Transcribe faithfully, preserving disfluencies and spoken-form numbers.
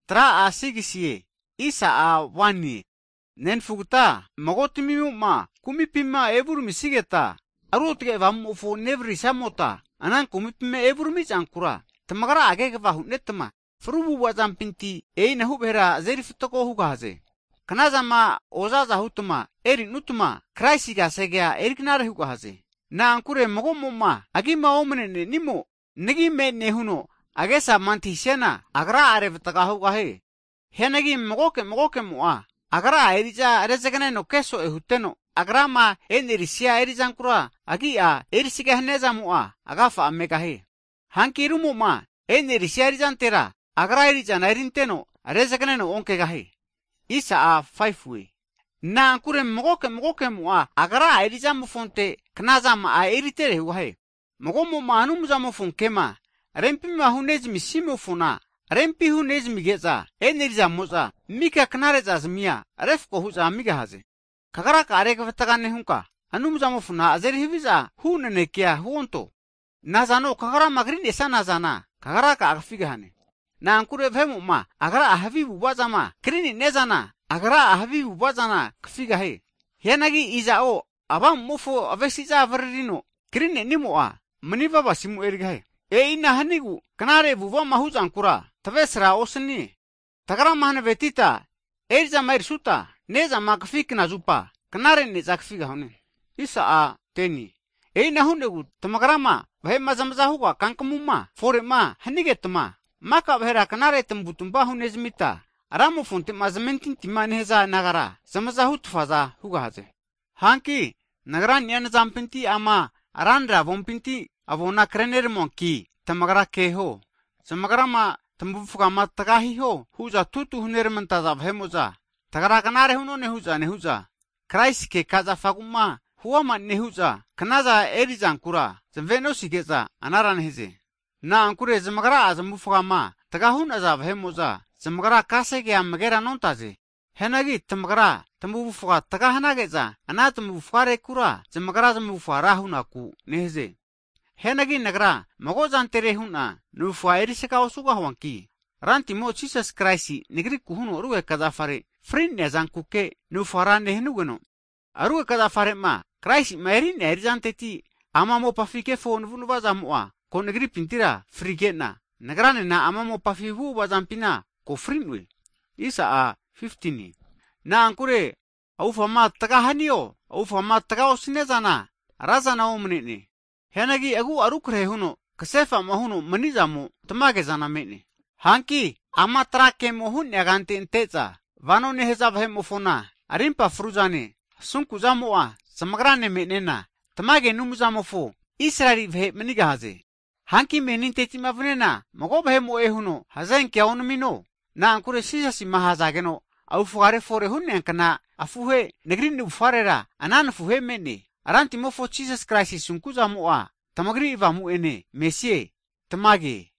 Tra asigisiye. Isa a wani. Nen fuguta. Magotimimu ma. Kumipima eburumi sigeta. Arutge vamufu nevri samota. Anan kumipime eburumi jankura. Tamagara agege vahunetma. Frubu wazam pinti. Ei nahubera zerifutoko hugaze. Kanazama ozaza hutuma. Eri nutuma. Kraisiga segea erignare hugaze. Na ankure magomoma. Agima omene nimo. Negi me nehuno. Agesa mantishena. Agra arevtaka hugahe. Henagi mogoke mogoke mua. Agra erija rezegane no keso ehuteno. Agrama enerisia erijankura. Agia erisiga heneza mua. Agafa amegahe. Hankirumu ma. Enerisia erijantera. Agra erijana erinteno. Rezegane no onkegahe. Isa a faifwe. Na ankure mogoke mogoke mua. Agra erijamu fonte. Knazama a eritere hugahe. Mogomo ma anumuzamu fonkema. Rempi mahunez misimo funa. Rempi hunez migeza. Eneriza moza. Mika knareza zmia. Refko huza miga haze. Kagara ka areka vetagane hunka. Anumuzamu funa azeri hiviza. Hunene kia huonto. Nazano kagara magrin esa nazana. Kagara ka agafiga hane. Na ankure vemu ma. Agara ahavibu wazama. Krini nezana. Agara ahavibu wazana. Kafiga he. Hianagi iza o. Abam mufo avesiza avarino. Krini nimoa. Maniva basimu erigahe. E ina hanigu, kanare vuva mahuzan kura, tavesra osni. Tagara mahane vetita, erza mair suta, neza makfik na zupa, kanare ne zakfiga hone. Isa a teni. E ina hunegu, tamagrama, vahe mazamza huwa kankamuma, fore ma, hanigetma, maka vahera kanare tambutumba hunezmita, aramu fonte mazamentin timaneza nagara, zamaza hutfaza huga haze. Hanki, nagara nyan zampinti ama, arandra vompinti, avona krener monki tamagara keho samagara ma tambufuka ma tagahi ho huza tutu huner mantaza bhemoza tagara kanare huno ne huza ne huza Christ ke kaza faguma huwa ma ne huza kanaza erizan kura zamveno sigeza anaran heze na ankure zamagara azambufuka ma tagahun aza bhemoza zamagara kase ke amagera nontaze henagi tamagara tambufuka tagahanageza ana tambufare kura zamagara zambufuka rahunaku nehze Henagi nagra, mago zantere huna, nufwa eriseka osuga hwanki. Ranti mo Jesus Christ negri kuhuno ruwe kadafare, frin ne zankuke, nufara nehnugeno. Aruwe kadafare ma, Christ maerin erizanteti, ama mo pafike fo nvunu wazamua, ko negri pintira, frigena. Nagrane na ama mo pafivu wazampina, ko frinwe. Isa a fifteen. Na ankure, aufa ma tagahanio, aufa ma tagaosinezana, razana omnene. Henagi agu arukre huno, kasefa mahuno manizamu, tamage zana mene. Hanki, ama trake mohun yagante inteza, vano neheza vahemofona, arimpa fruzane, sunku zamoa, samagrane menena, tamage numuzamofo, Israeli vehe manigahaze. Hanki meninteti mavnena, mago vahemo ehuno, hazen kia onumino, na ankure sisasi mahazageno, au fugare fore hunyankana, afuhe, negrini ufarera, anan fuhe mene. Aranti mofo Jesus Christ sunkuza moa, tamagri iva muene, mesie, tamage.